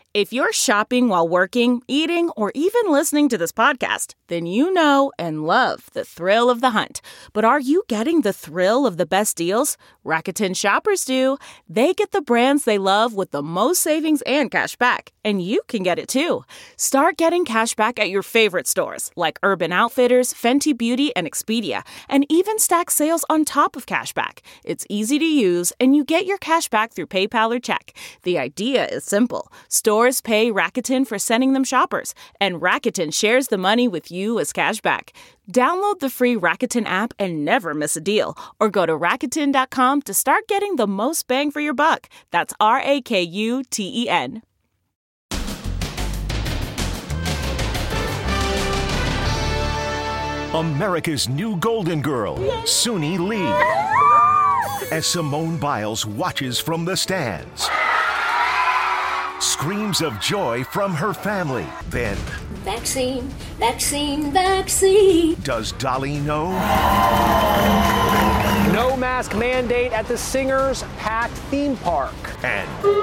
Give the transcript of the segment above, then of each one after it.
If you're shopping while working, eating, or even listening to this podcast, then you know and love the thrill of the hunt. But are you getting the thrill of the best deals? Rakuten shoppers do. They get the brands they love with the most savings and cash back. And you can get it too. Start getting cash back at your favorite stores like Urban Outfitters, Fenty Beauty, and Expedia, and even stack sales on top of cash back. It's easy to use, and you get your cash back through PayPal or check. The idea is simple. Stores pay Rakuten for sending them shoppers, and Rakuten shares the money with you as cash back. Download the free Rakuten app and never miss a deal, or go to Rakuten.com to start getting the most bang for your buck. That's Rakuten. America's new golden girl, Suni Lee, as Simone Biles watches from the stands. Screams of joy from her family. Then, vaccine, vaccine, vaccine. Does Dolly know? No mask mandate at the Singers' packed theme park. And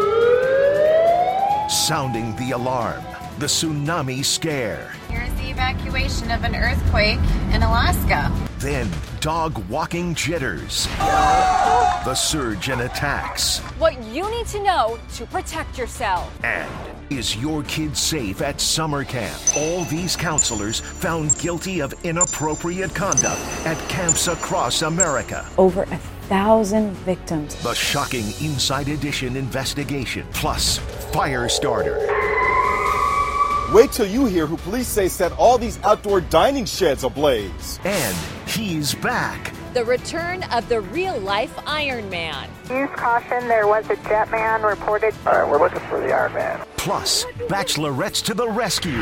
sounding the alarm, the tsunami scare. Here's the evacuation of an earthquake in Alaska. Then, dog walking jitters. The surge in attacks. What you need to know to protect yourself. And is your kid safe at summer camp? All these counselors found guilty of inappropriate conduct at camps across America. Over 1,000 victims. The shocking Inside Edition investigation, plus Firestarter. Wait till you hear who police say set all these outdoor dining sheds ablaze. And he's back. The return of the real-life Iron Man. Use caution, there was a jet man reported. All right, we're looking for the Iron Man. Plus, bachelorettes to the rescue.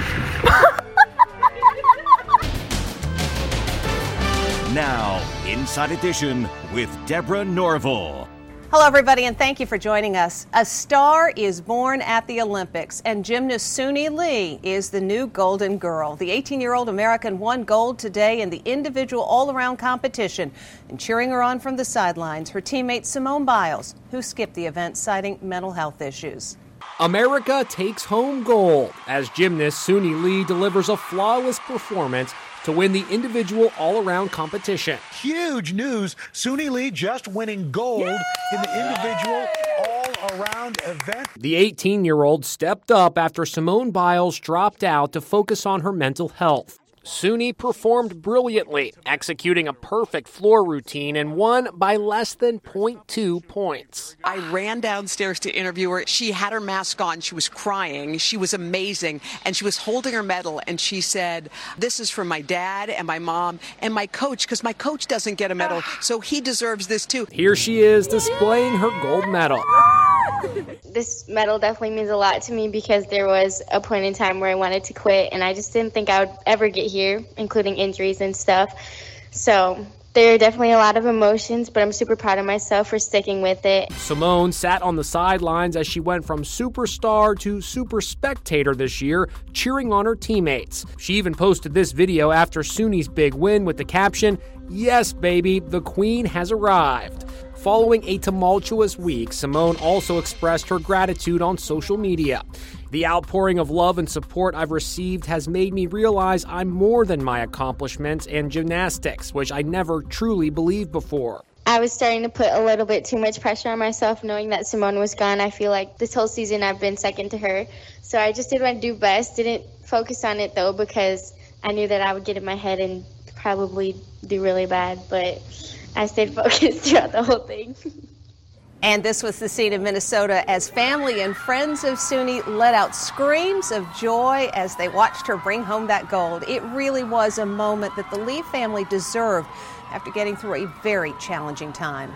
Now, Inside Edition with Deborah Norville. Hello, everybody, and thank you for joining us. A star is born at the Olympics, and gymnast Suni Lee is the new golden girl. The 18-year-old American won gold today in the individual all-around competition. And cheering her on from the sidelines, her teammate Simone Biles, who skipped the event citing mental health issues. America takes home gold as gymnast Suni Lee delivers a flawless performance to win the individual all-around competition. Huge news. Suni Lee just winning gold in the individual all-around event. The 18-year-old stepped up after Simone Biles dropped out to focus on her mental health. Suni performed brilliantly, executing a perfect floor routine and won by less than 0.2 points. I ran downstairs to interview her. She had her mask on. She was crying. She was amazing. And she was holding her medal. And she said, "This is for my dad and my mom and my coach, because my coach doesn't get a medal, so he deserves this too." Here she is displaying her gold medal. This medal definitely means a lot to me because there was a point in time where I wanted to quit and I just didn't think I would ever get here, including injuries and stuff. So there are definitely a lot of emotions, but I'm super proud of myself for sticking with it. Simone sat on the sidelines as she went from superstar to super spectator this year, cheering on her teammates. She even posted this video after Suni's big win with the caption, "Yes, baby, the queen has arrived." Following a tumultuous week, Simone also expressed her gratitude on social media. "The outpouring of love and support I've received has made me realize I'm more than my accomplishments and gymnastics, which I never truly believed before." I was starting to put a little bit too much pressure on myself knowing that Simone was gone. I feel like this whole season I've been second to her. So I just did what I do best. Didn't focus on it though because I knew that I would get in my head and probably do really bad. But I stayed focused throughout the whole thing. And this was the scene in Minnesota as family and friends of Suni let out screams of joy as they watched her bring home that gold. It really was a moment that the Lee family deserved after getting through a very challenging time.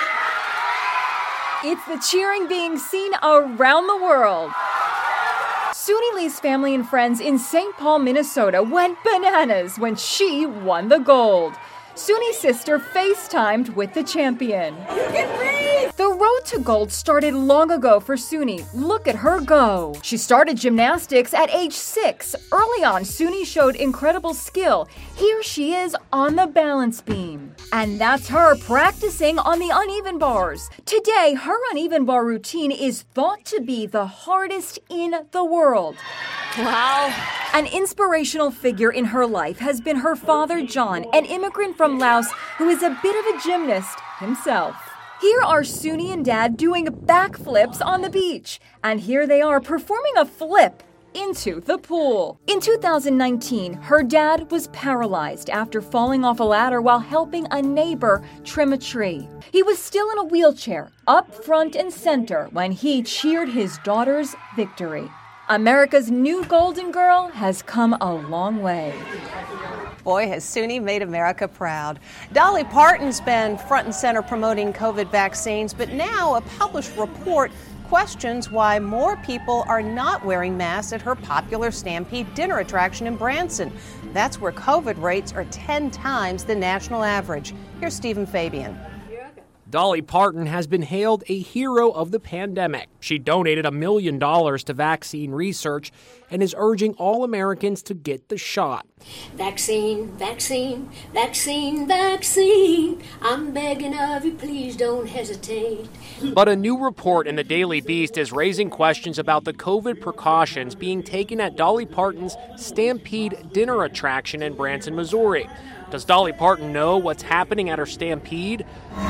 It's the cheering being seen around the world. Suni Lee's family and friends in St. Paul, Minnesota went bananas when she won the gold. Suni's sister FaceTimed with the champion. You can breathe! The road to gold started long ago for Suni. Look at her go. She started gymnastics at age 6. Early on, Suni showed incredible skill. Here she is on the balance beam. And that's her practicing on the uneven bars. Today, her uneven bar routine is thought to be the hardest in the world. Wow. An inspirational figure in her life has been her father, John, an immigrant from Laos who is a bit of a gymnast himself. Here are Suni and Dad doing backflips on the beach. And here they are performing a flip into the pool. In 2019, her dad was paralyzed after falling off a ladder while helping a neighbor trim a tree. He was still in a wheelchair, up front and center, when he cheered his daughter's victory. America's new golden girl has come a long way. Boy, has Suni made America proud. Dolly Parton's been front and center promoting COVID vaccines, but now a published report questions why more people are not wearing masks at her popular Stampede dinner attraction in Branson. That's where COVID rates are 10 times the national average. Here's Stephen Fabian. Dolly Parton has been hailed a hero of the pandemic. She donated $1 million to vaccine research and is urging all Americans to get the shot. Vaccine, vaccine, vaccine, vaccine. I'm begging of you, please don't hesitate. But a new report in the Daily Beast is raising questions about the COVID precautions being taken at Dolly Parton's Stampede dinner attraction in Branson, Missouri. Does Dolly Parton know what's happening at her Stampede?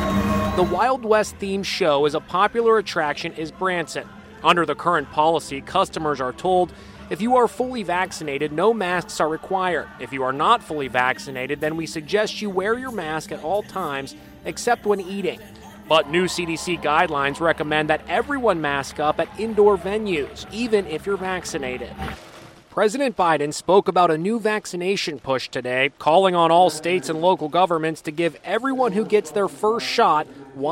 The Wild West themed show is a popular attraction in Branson. Under the current policy, customers are told if you are fully vaccinated, no masks are required. If you are not fully vaccinated, then we suggest you wear your mask at all times except when eating. But new CDC guidelines recommend that everyone mask up at indoor venues, even if you're vaccinated. President Biden spoke about a new vaccination push today, calling on all states and local governments to give everyone who gets their first shot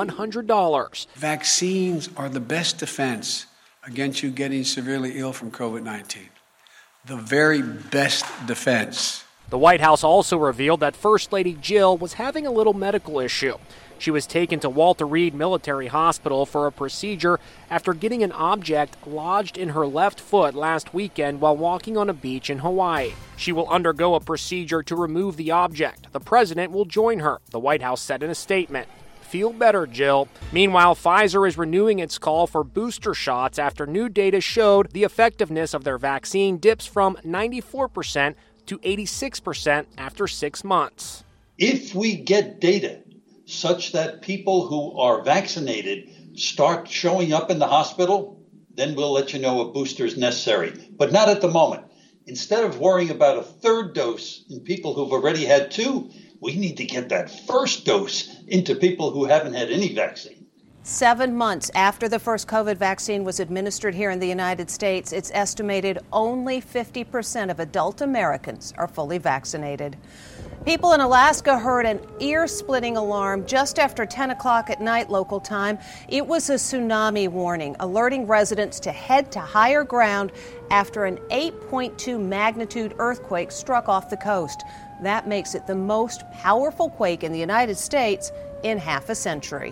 $100. Vaccines are the best defense against you getting severely ill from COVID-19. The very best defense. The White House also revealed that First Lady Jill was having a little medical issue. She was taken to Walter Reed Military Hospital for a procedure after getting an object lodged in her left foot last weekend while walking on a beach in Hawaii. She will undergo a procedure to remove the object. The president will join her, the White House said in a statement. Feel better, Jill. Meanwhile, Pfizer is renewing its call for booster shots after new data showed the effectiveness of their vaccine dips from 94% to 86% after 6 months. If we get data such that people who are vaccinated start showing up in the hospital, then we'll let you know a booster is necessary, but not at the moment. Instead of worrying about a third dose in people who've already had 2, we need to get that first dose into people who haven't had any vaccine. 7 months after the first COVID vaccine was administered here in the United States, it's estimated only 50% of adult Americans are fully vaccinated. People in Alaska heard an ear-splitting alarm just after 10 o'clock at night local time. It was a tsunami warning, alerting residents to head to higher ground after an 8.2 magnitude earthquake struck off the coast. That makes it the most powerful quake in the United States in half a century.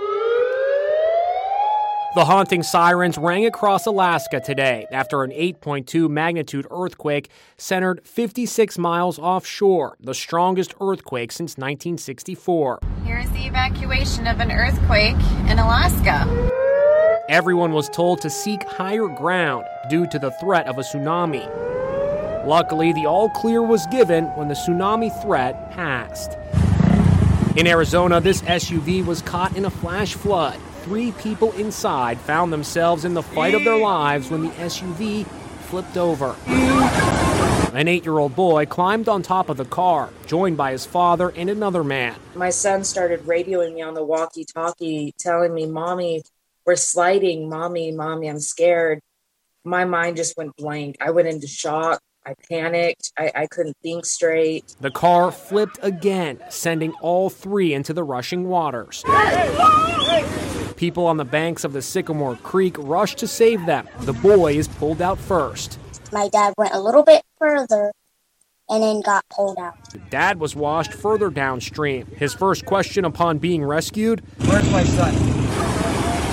The haunting sirens rang across Alaska today after an 8.2 magnitude earthquake centered 56 miles offshore, the strongest earthquake since 1964. Here's the evacuation of an earthquake in Alaska. Everyone was told to seek higher ground due to the threat of a tsunami. Luckily, the all-clear was given when the tsunami threat passed. In Arizona, this SUV was caught in a flash flood. 3 people inside found themselves in the fight of their lives when the SUV flipped over. An 8-year-old boy climbed on top of the car, joined by his father and another man. My son started radioing me on the walkie-talkie, telling me, "Mommy, we're sliding. Mommy, I'm scared." My mind just went blank. I went into shock. I panicked. I couldn't think straight. The car flipped again, sending all 3 into the rushing waters. People on the banks of the Sycamore Creek rushed to save them. The boy is pulled out first. My dad went a little bit further and then got pulled out. Dad was washed further downstream. His first question upon being rescued, "Where's my son?"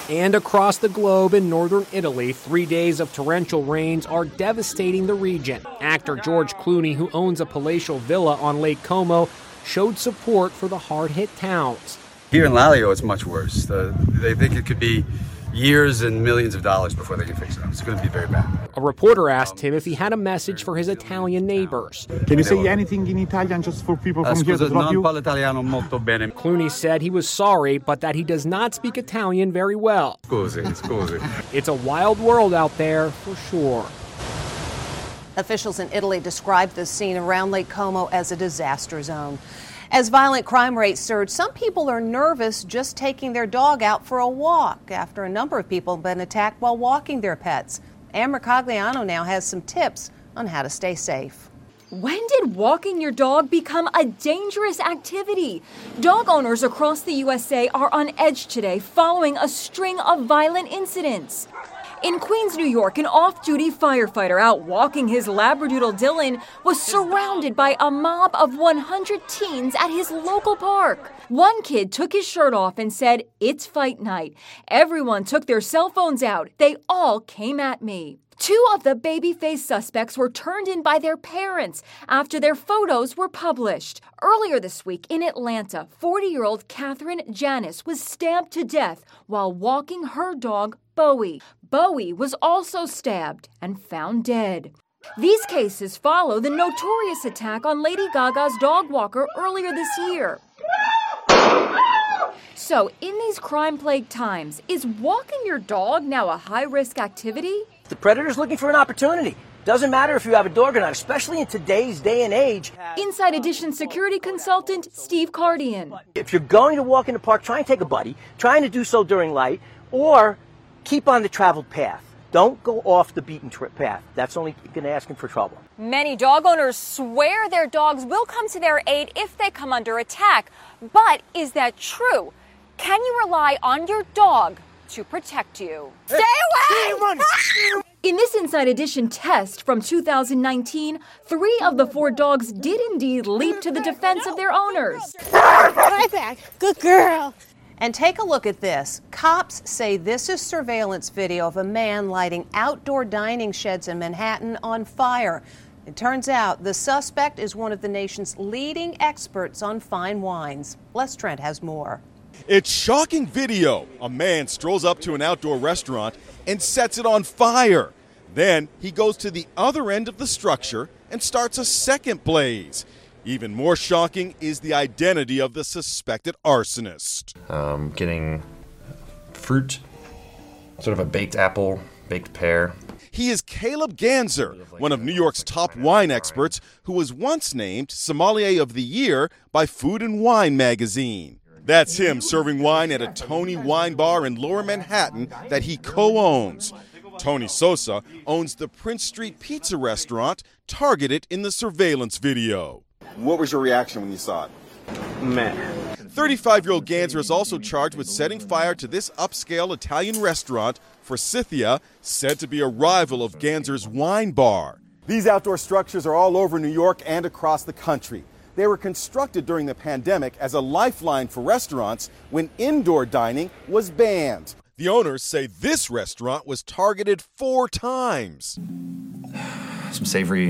And across the globe in northern Italy, 3 days of torrential rains are devastating the region. Actor George Clooney, who owns a palatial villa on Lake Como, showed support for the hard-hit towns. Here in Lalio, it's much worse. They think it could be years and millions of dollars before they can fix it. It's going to be very bad. A reporter asked him if he had a message for his Italian neighbors. Can you say anything in Italian just for people from here that love you? Non parlo italiano molto bene. Clooney said he was sorry, but that he does not speak Italian very well. Scusi. It's a wild world out there, for sure. Officials in Italy described the scene around Lake Como as a disaster zone. As violent crime rates surge, some people are nervous just taking their dog out for a walk after a number of people have been attacked while walking their pets. Ann Mercogliano now has some tips on how to stay safe. When did walking your dog become a dangerous activity? Dog owners across the USA are on edge today following a string of violent incidents. In Queens, New York, an off-duty firefighter out walking his Labradoodle Dylan was surrounded by a mob of 100 teens at his local park. One kid took his shirt off and said, "It's fight night." Everyone took their cell phones out. They all came at me. 2 of the baby-faced suspects were turned in by their parents after their photos were published. Earlier this week in Atlanta, 40-year-old Catherine Janis was stabbed to death while walking her dog, Bowie. Bowie was also stabbed and found dead. These cases follow the notorious attack on Lady Gaga's dog walker earlier this year. So, in these crime-plagued times, is walking your dog now a high-risk activity? The predator's looking for an opportunity. Doesn't matter if you have a dog or not, especially in today's day and age. Inside Edition security consultant Steve Cardian. If you're going to walk in the park, try and take a buddy. Trying to do so during light, or keep on the traveled path. Don't go off the beaten path. That's only going to ask him for trouble. Many dog owners swear their dogs will come to their aid if they come under attack. But is that true? Can you rely on your dog to protect you? Stay away! In this Inside Edition test from 2019, 3 of the 4 dogs did indeed leap to the defense of their owners. Right back. Good girl. And take a look at this. Cops say this is surveillance video of a man lighting outdoor dining sheds in Manhattan on fire. It turns out the suspect is one of the nation's leading experts on fine wines. Les Trent has more. It's shocking video. A man strolls up to an outdoor restaurant and sets it on fire. Then he goes to the other end of the structure and starts a second blaze. Even more shocking is the identity of the suspected arsonist. Getting fruit, sort of a baked apple, baked pear. He is Caleb Ganzer, one of New York's top wine experts who was once named Sommelier of the Year by Food and Wine magazine. That's him serving wine at a Tony Wine Bar in Lower Manhattan that he co-owns. Tony Sosa owns the Prince Street Pizza restaurant targeted in the surveillance video. What was your reaction when you saw it? Man. 35-year-old Ganzer is also charged with setting fire to this upscale Italian restaurant, Forsythia, said to be a rival of Ganzer's wine bar. These outdoor structures are all over New York and across the country. They were constructed during the pandemic as a lifeline for restaurants when indoor dining was banned. The owners say this restaurant was targeted 4 times. Some savory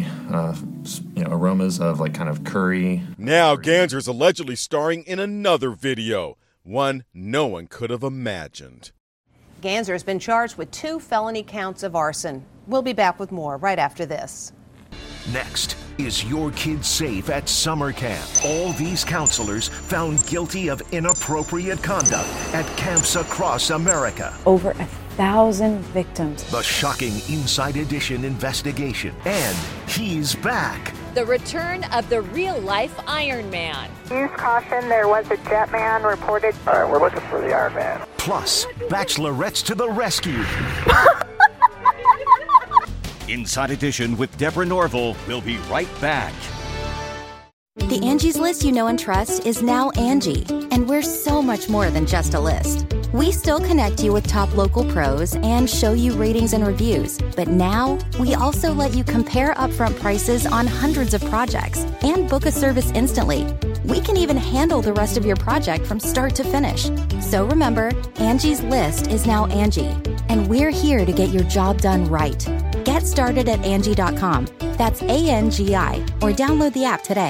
aromas of like kind of curry. Now Ganzer's allegedly starring in another video, one no one could have imagined. Ganzer has been charged with 2 felony counts of arson. We'll be back with more right after this. Next, is your kid safe at summer camp? All these counselors found guilty of inappropriate conduct at camps across America. Over 1,000 victims. The shocking Inside Edition investigation. And he's back. The return of the real-life Iron Man. Use caution, there was a jet man reported. All right, we're looking for the Iron Man. Plus, bachelorettes to the rescue. Inside Edition with Deborah Norville. We'll be right back. The Angie's List you know and trust is now Angie, and we're so much more than just a list. We still connect you with top local pros and show you ratings and reviews, but now we also let you compare upfront prices on hundreds of projects and book a service instantly. We can even handle the rest of your project from start to finish. So remember, Angie's List is now Angie, and we're here to get your job done right. Get started at Angie.com. That's ANGI, or download the app today.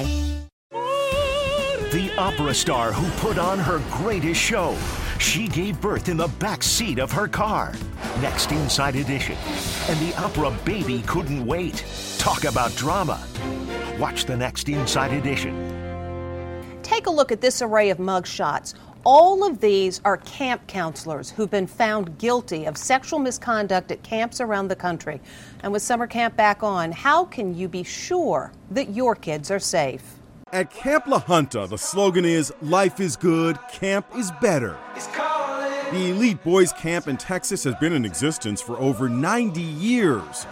The opera star who put on her greatest show. She gave birth in the back seat of her car. Next, Inside Edition. And the opera baby couldn't wait. Talk about drama. Watch the next Inside Edition. Take a look at this array of mugshots. All of these are camp counselors who've been found guilty of sexual misconduct at camps around the country. And with summer camp back on, how can you be sure that your kids are safe? At Camp La Junta, the slogan is, life is good, camp is better. The elite boys camp in Texas has been in existence for over 90 years.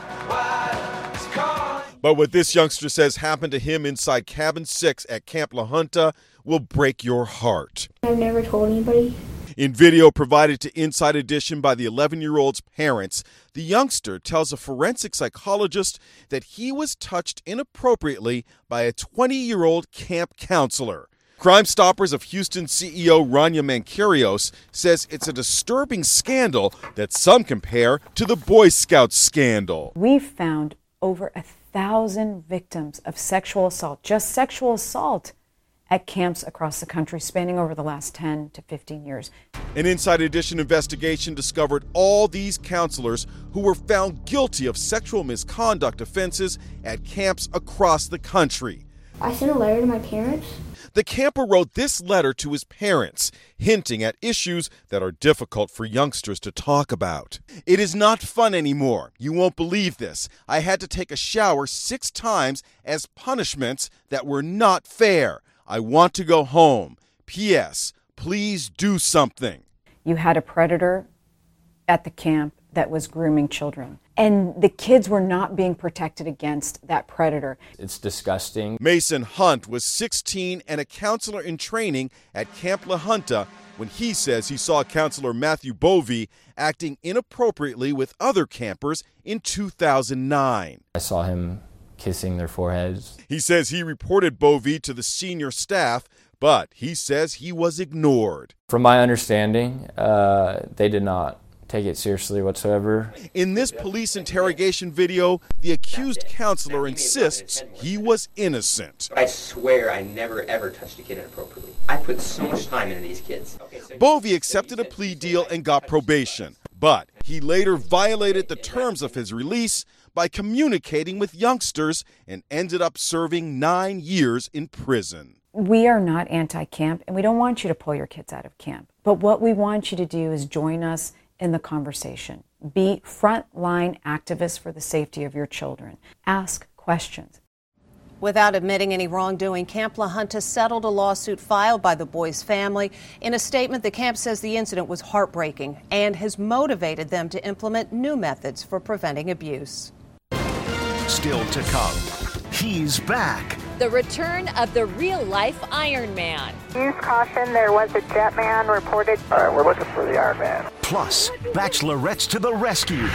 But what this youngster says happened to him inside Cabin 6 at Camp La Junta will break your heart. I've never told anybody. In video provided to Inside Edition by the 11-year-old's parents, the youngster tells a forensic psychologist that he was touched inappropriately by a 20-year-old camp counselor. Crime Stoppers of Houston CEO Rania Mancarios says it's a disturbing scandal that some compare to the Boy Scouts scandal. We've found over 1,000 victims of sexual assault, just sexual assault, at camps across the country spanning over the last 10 to 15 years. An Inside Edition investigation discovered all these counselors who were found guilty of sexual misconduct offenses at camps across the country. I sent a letter to my parents. The camper wrote this letter to his parents, hinting at issues that are difficult for youngsters to talk about. It is not fun anymore. You won't believe this. I had to take a shower 6 times as punishments that were not fair. I want to go home. P.S. Please do something. You had a predator at the camp that was grooming children, and the kids were not being protected against that predator. It's disgusting. Mason Hunt was 16 and a counselor in training at Camp La Junta when he says he saw counselor Matthew Bovey acting inappropriately with other campers in 2009. I saw him kissing their foreheads. He says he reported Bovey to the senior staff, but he says he was ignored. From my understanding, they did not take it seriously whatsoever. In this police interrogation video, the accused counselor insists he was innocent. I swear I never ever touched a kid inappropriately. I put so much time into these kids. Bovey accepted a plea deal and got probation, but he later violated the terms of his release by communicating with youngsters and ended up serving 9 years in prison. We are not anti-camp, and we don't want you to pull your kids out of camp. But what we want you to do is join us in the conversation. Be frontline activists for the safety of your children. Ask questions. Without admitting any wrongdoing, Camp La Junta settled a lawsuit filed by the boys' family. In a statement, the camp says the incident was heartbreaking and has motivated them to implement new methods for preventing abuse. Still to come, he's back. The return of the real-life Iron Man. Use caution, there was a jet man reported. All right, we're looking for the Iron Man. Plus, bachelorettes to the rescue.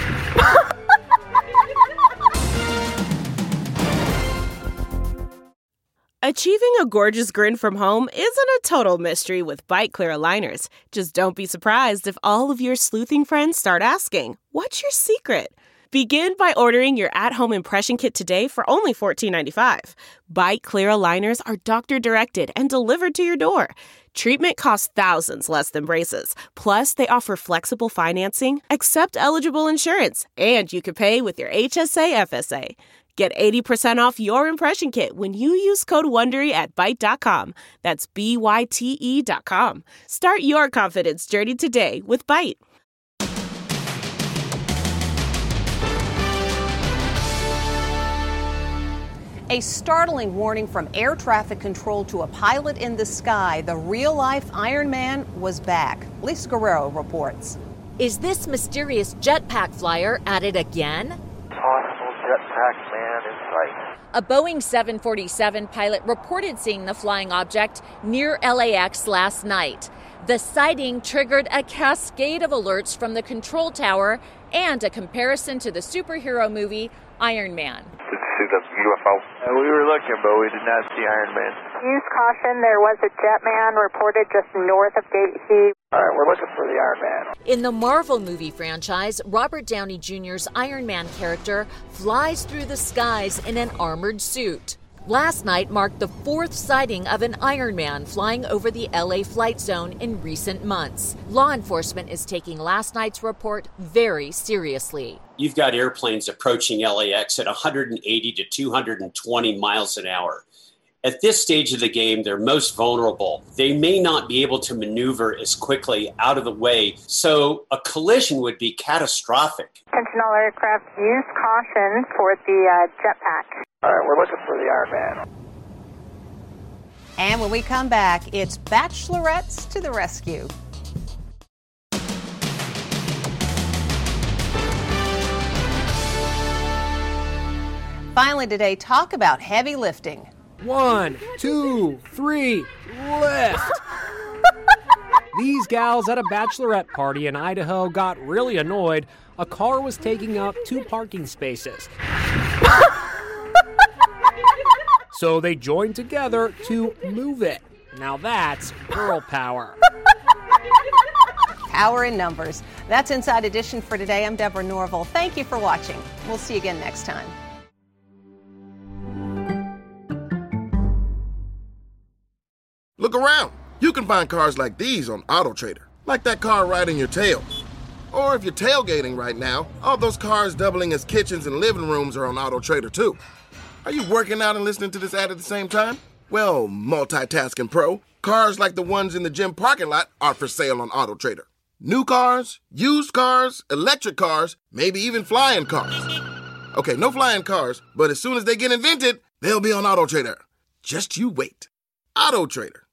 Achieving a gorgeous grin from home isn't a total mystery with Byte Clear aligners. Just don't be surprised if all of your sleuthing friends start asking, "What's your secret?" Begin by ordering your at-home impression kit today for only $14.95. Byte Clear aligners are doctor-directed and delivered to your door. Treatment costs thousands less than braces. Plus, they offer flexible financing, accept eligible insurance, and you can pay with your HSA FSA. Get 80% off your impression kit when you use code WONDERY at Byte.com. That's BYTE.com. Start your confidence journey today with Byte. A startling warning from air traffic control to a pilot in the sky. The real-life Iron Man was back. Lisa Guerrero reports. Is this mysterious jetpack flyer at it again? Possible jetpack man in sight. A Boeing 747 pilot reported seeing the flying object near LAX last night. The sighting triggered a cascade of alerts from the control tower and a comparison to the superhero movie Iron Man. Did you see the UFO? We were looking, but we did not see Iron Man. Use caution. There was a Jetman reported just north of Gate C. All right, we're looking for the Iron Man. In the Marvel movie franchise, Robert Downey Jr.'s Iron Man character flies through the skies in an armored suit. Last night marked the 4th sighting of an Iron Man flying over the LA flight zone in recent months. Law enforcement is taking last night's report very seriously. You've got airplanes approaching LAX at 180 to 220 miles an hour. At this stage of the game, they're most vulnerable. They may not be able to maneuver as quickly out of the way, so a collision would be catastrophic. Attention all aircraft, use caution for the jetpack. All right, we're looking for the Iron Man. And when we come back, it's bachelorettes to the rescue. Finally today, talk about heavy lifting. 1, 2, 3, lift! These gals at a bachelorette party in Idaho got really annoyed. A car was taking up 2 parking spaces. So they joined together to move it. Now that's girl power. Power in numbers. That's Inside Edition for today. I'm Deborah Norville. Thank you for watching. We'll see you again next time. Look around. You can find cars like these on AutoTrader, like that car right in your tail. Or if you're tailgating right now, all those cars doubling as kitchens and living rooms are on AutoTrader too. Are you working out and listening to this ad at the same time? Well, multitasking pro, cars like the ones in the gym parking lot are for sale on AutoTrader. New cars, used cars, electric cars, maybe even flying cars. Okay, no flying cars, but as soon as they get invented, they'll be on AutoTrader. Just you wait. AutoTrader.